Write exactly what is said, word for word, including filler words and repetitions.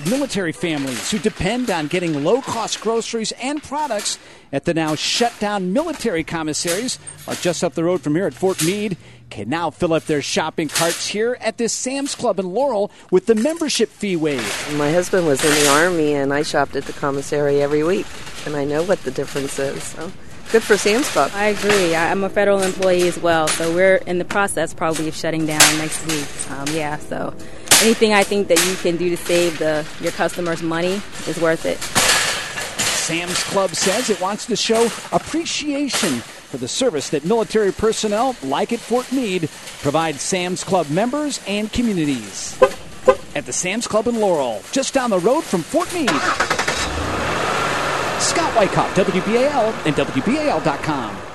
military families who depend on getting low-cost groceries and products at the now shut-down military commissaries, like just up the road from here at Fort Meade, can now fill up their shopping carts here at this Sam's Club in Laurel with the membership fee waived. My husband was in the Army, and I shopped at the commissary every week, and I know what the difference is. So good for Sam's Club. I agree. I'm a federal employee as well, so we're in the process probably of shutting down next week. Um, yeah, so anything I think that you can do to save the your customers money is worth it. Sam's Club says it wants to show appreciation for the service that military personnel, like at Fort Meade, provide Sam's Club members and communities. At the Sam's Club in Laurel, just down the road from Fort Meade. Scott Wyckoff, W B A L and W B A L dot com.